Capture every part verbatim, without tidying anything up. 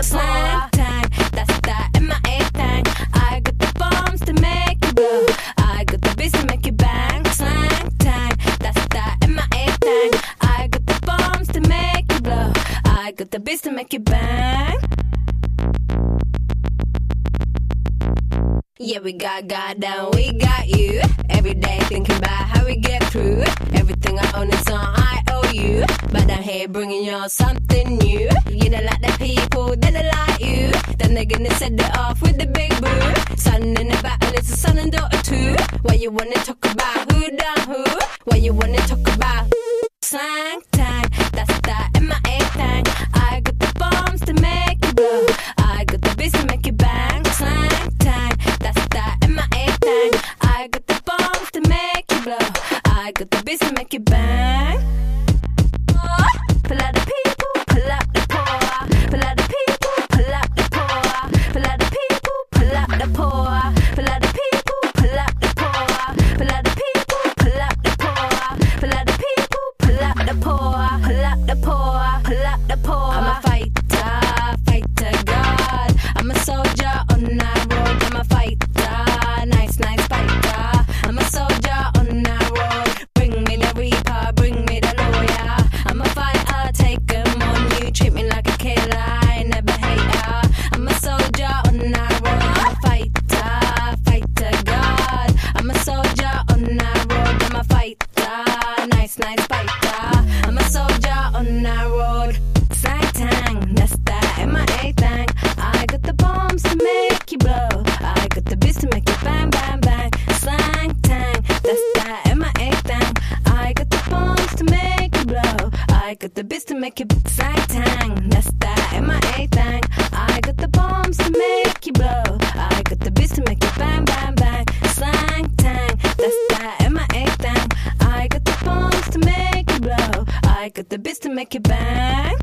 the slang tang. That's that M I A thing. I got the bombs to make you blow. I got the beats to make you bang. Slang tang. That's that M I A thing. I got the bombs to make you blow. I got the beats to make you bang. Yeah, we got God down, we got you. Every day thinking about how we get through. Everything I own is on I owe you. But I'm here bringing y'all something new. You don't like the people, they don't like you. Then they're gonna set it off with the big boo. Son in the battle, it's a son and daughter too. Why you wanna talk about who done who? Why you wanna talk about slang tang? That's that M I A thing. I got the bombs to make you blow. I got the beats to make you bang. Slang tang. That's that M I A thing. I got the bombs to make you blow. I got the beats to make you bang. Oh, pull out the people, pull out the poor. Pull out the people, pull out the poor. Pull out the people, pull out the poor. Pull out the people, pull out the poor. Pull out the people, pull out the poor. Pull out the people, pull out the poor. Pull out the poor, pull out the poor. I'm a fighter, fighter God. I'm a soldier on that road. I'm a fighter, nice, nice fighter. I'm a soldier on that road. Bring me the reaper, bring me the lawyer. I'm a fighter, take 'em on you. Treat me like a killer, I never hate ya. I'm a soldier on that road. I'm a fighter, fighter God. I'm a soldier on that road. I'm a fighter, nice, nice fighter. I'm a soldier on that road. Slang tang, that's that M I A thing. I got the bombs to make you blow. I got the beats to make you bang, bang, bang. Slang tang, that's that M I A thing. I got the bombs to make you blow. I got the beats to make you slang tang. That's that M I A thing. I got the bombs to make you blow. I got the beats to make you bang, bang, bang. Slang tang, that's that M I A thing. I got the bombs to make you blow. I got the beats to make you bang.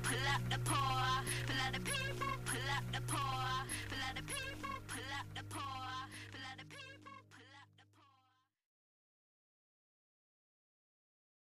The poor.